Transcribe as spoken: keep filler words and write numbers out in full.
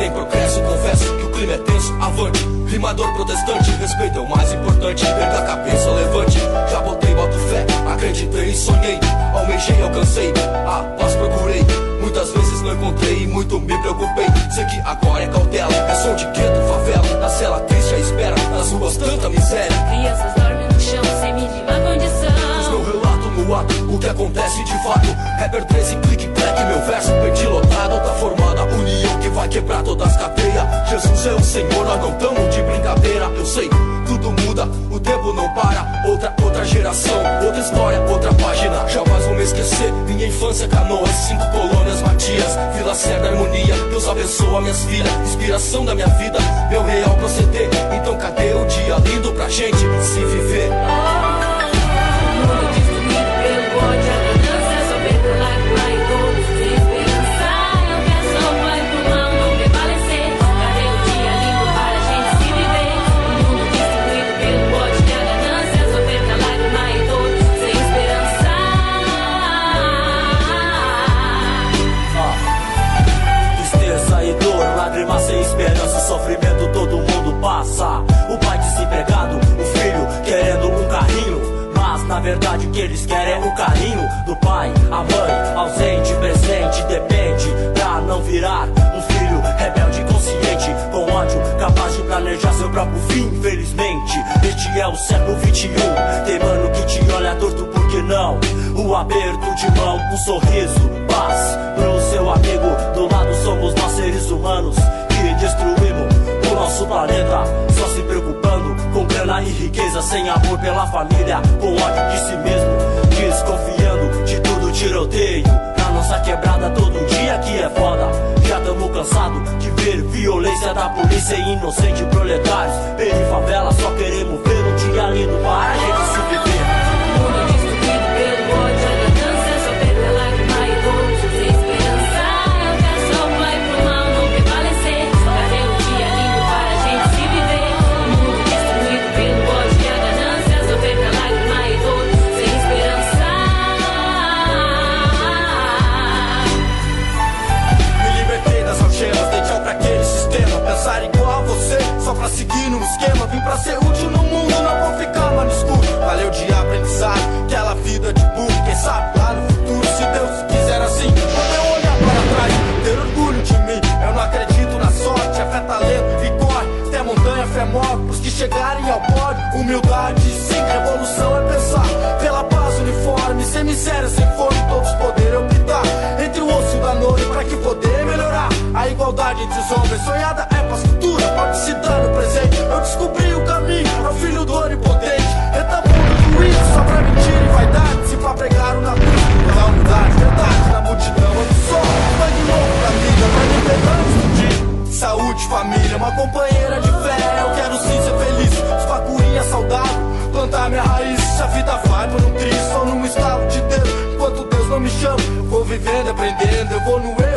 tem progresso, confesso que o clima é tenso, avante. Rimador protestante, respeito é o mais importante. Perda a cabeça, levante. Já botei, boto fé, acreditei, sonhei. Almejei, alcancei, a paz procurei. Muitas vezes não encontrei, muito me preocupei. Sei que agora é cautela, é som de gueto, favela. Na cela triste à espera, nas ruas tanta miséria. Crianças dormem no chão, sem mínima condição. Diz meu relato no ato, o que acontece de fato. Rapper treze, clique, clack, meu verso perdi lotado. Tá formada a união que vai quebrar todas as cadeias. Jesus é o Senhor, nós não tamo de brincadeira. Eu sei, tudo muda, o tempo não para. Outra, outra geração, outra história, outra página. Jamais vou me esquecer, minha infância, Canoas, cinco colônias, Matias, Vila Cerda, harmonia. Deus abençoa minhas filhas, inspiração da minha vida, meu real proceder. Então cadê o dia lindo pra gente se viver? Mundo destruído pelo ódio, a ganância, soberba, lágrima e dor. Sem esperança, eu peço ao Pai pro mal não prevalecer. Cadê o dia lindo para a gente se viver? Mundo destruído pelo ódio, a ganância, soberba, lágrima e dor. Sem esperança. Tristeza e dor, lágrimas sem esperança, sofrimento todo mundo passa. O pai desempregado, o filho querendo um carrinho. Mas na verdade o que eles querem é o carinho do pai, a mãe, ausente, presente, depende pra não virar um filho rebelde, consciente, com ódio, capaz de planejar seu próprio fim. Infelizmente, este é o século vinte e um. Tem mano que te olha torto, por que não? O aperto de mão, um sorriso, paz pro seu amigo. Do lado somos nós seres humanos que destruímos o nosso planeta, só se preocupando com grana e riqueza, sem amor pela família, com ódio de si mesmo, desconfiando de tudo, tiroteio na nossa quebrada todo dia que é foda. Já tamo cansado de ver violência da polícia e inocente proletários. Peri favela, só queremos ver um dia lindo para a gente se viver. Mundo destruído pelo ódio, a ganância, soberba, lágrima e dor. Sem esperança, eu peço ao Pai pro mal não prevalecer. Cadê o dia lindo para a gente se viver? Mundo destruído pelo ódio, a ganância, soberba, lágrima e dor. Sem esperança. Me libertei das algemas, dei tchau pra aquele sistema. Pensar igual a você, só pra seguir no esquema. Vim pra ser útil no mundo, não vou ficar mais no escuro. Valeu de aprendizado, aquela vida de burro. Quem sabe lá no futuro, se Deus quiser assim, quando eu olhar para trás, ter orgulho de mim. Eu não acredito na sorte, é fé, talento e corre. Até montanha, fé move pros que chegarem ao pódio. Humildade, sim, revolução é pensar pela paz uniforme, sem miséria, sem fome, todos poderem optar entre o osso da noite pra que poder melhorar. A igualdade entre os homens sonhada é paz futura, pode se dar no presente. Eu descobri o caminho, é o filho do onipotente. Retamundo do ídolo, só pra mentira e vaidade. Se pra pregaram na cruz, pela unidade, verdade na multidão. Eu sou sangue louco da vida, pra liberdade explodir. Saúde, família, uma companheira de fé. Eu quero sim ser feliz, esfacurinha saudável, plantar minha raiz. Se a vida vai por um triz, sou num estado de Deus. Enquanto Deus não me chama, eu vou vivendo, aprendendo. Eu vou no